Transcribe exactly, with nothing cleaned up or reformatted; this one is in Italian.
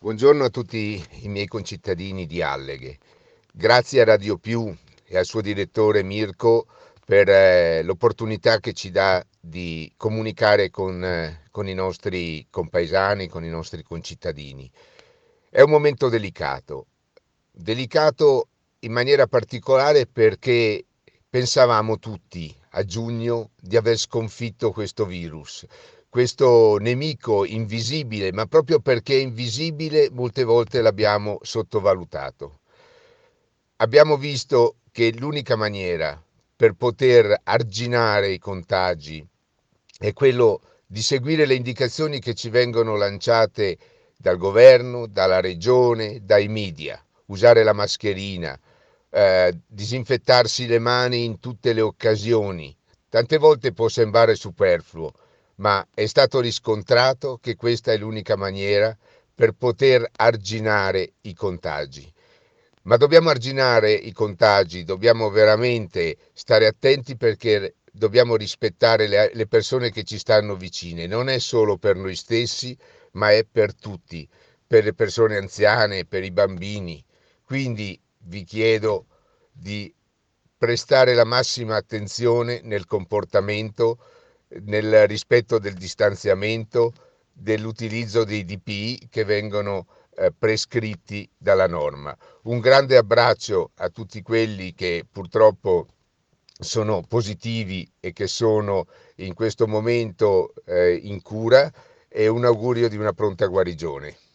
Buongiorno a tutti i miei concittadini di Alleghe. Grazie a Radio Più e al suo direttore Mirko per eh, l'opportunità che ci dà di comunicare con, eh, con i nostri compaesani, con i nostri concittadini. È un momento delicato, delicato in maniera particolare perché pensavamo tutti a giugno di aver sconfitto questo virus, questo nemico invisibile, ma proprio perché è invisibile molte volte l'abbiamo sottovalutato. Abbiamo visto che l'unica maniera per poter arginare i contagi è quello di seguire le indicazioni che ci vengono lanciate dal governo, dalla regione, dai media. Usare la mascherina, eh, disinfettarsi le mani in tutte le occasioni. Tante volte può sembrare superfluo, ma è stato riscontrato che questa è l'unica maniera per poter arginare i contagi. Ma dobbiamo arginare i contagi, dobbiamo veramente stare attenti perché dobbiamo rispettare le, le persone che ci stanno vicine. Non è solo per noi stessi, ma è per tutti, per le persone anziane, per i bambini. Quindi vi chiedo di prestare la massima attenzione nel comportamento, nel rispetto del distanziamento, dell'utilizzo dei D P I che vengono eh, prescritti dalla norma. Un grande abbraccio a tutti quelli che purtroppo sono positivi e che sono in questo momento eh, in cura e un augurio di una pronta guarigione.